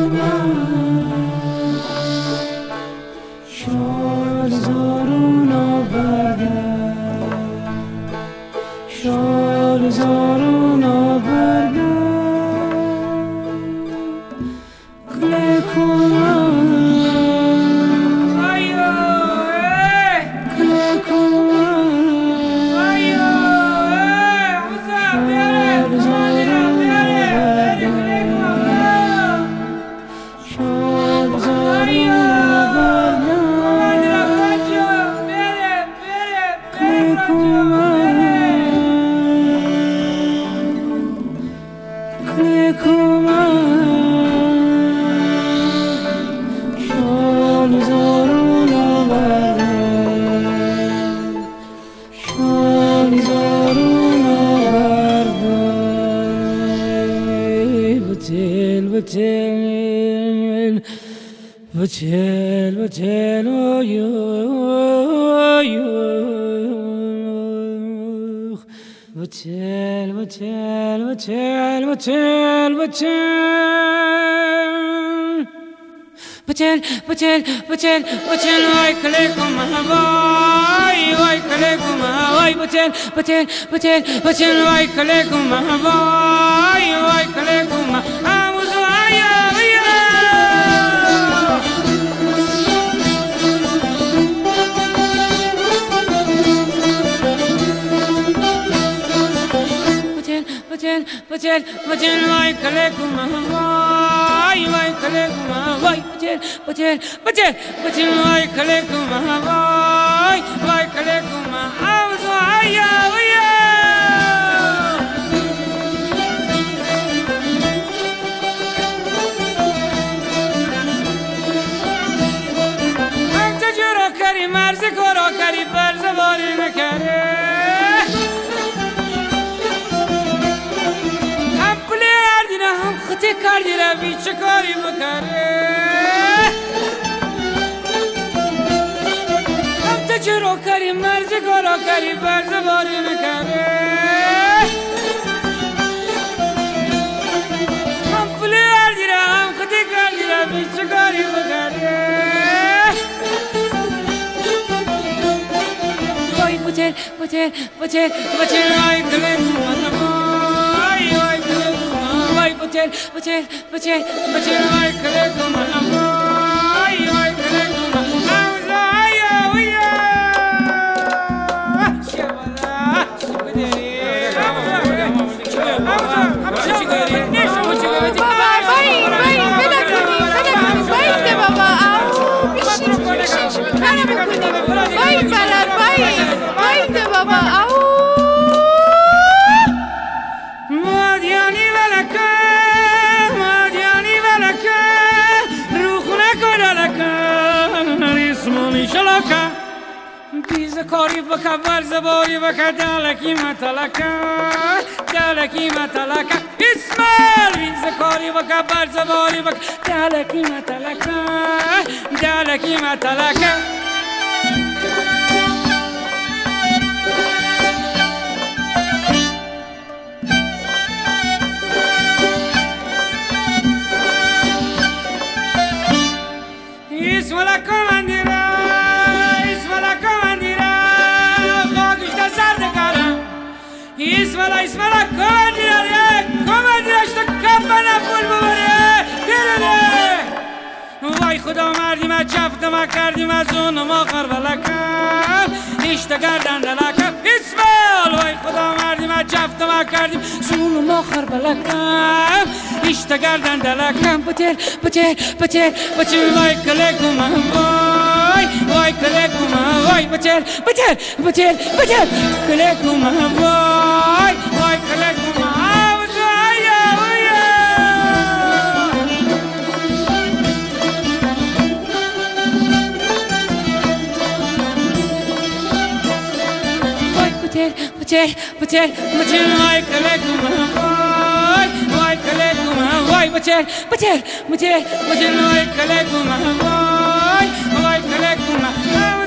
شال زارونا برده شال زارونا برده کله کمان کله کمان شال زارونا برده شال زارونا بتل بتل بتل بتل بتل بتل بتل بتل بتل بتل وای کلیکم وای کلیکم وای بتل بتل بتل بتل وای کلیکم وای کلیکم بتل بتل وای کلیکم وای کلیکم وای بتل بتل بتل بتل وای کلیکم وای کلیکم عاوز ویا انت جرا کری مرز کرا کری برز باری نکره خطی کردی را بیچه کاری بکره هم تا چرا کری مرز کارا کری برز باری نکره هم پلی کردی را هم خطی کردی را بیچه کاری بکره وای بتل بتل بتل بتل وای کلیکم بتل بتل بتل بتل وای کلیکم وای کلیکم عاوز ویا ویا شبلا شبدری کاری بکا برز باری بکا دلکی متلکا اسمال بیز کاری بکا برز باری بکا دلکی متلکا اسمالا کماندیرش تو کفنه پول ببره وای خدا مردیم از جفتم کردیم از اونم آخر بلکم ایشت گردن دلکم اسمال وای خدا مردیم از جفتم کردیم از اونم آخر بلکم ایشت گردن دلکم بتل بتل بتل بتل وای کلیکم وای کلیکم وای بتل بتل بتل بتل کلیکم وای کلیکم عاوز ویا ویا وای بتل بتل بتل بتل وای کلیکم وای کلیکم وای بتل بتل بتل بتل وای کلیکم وای کلیکم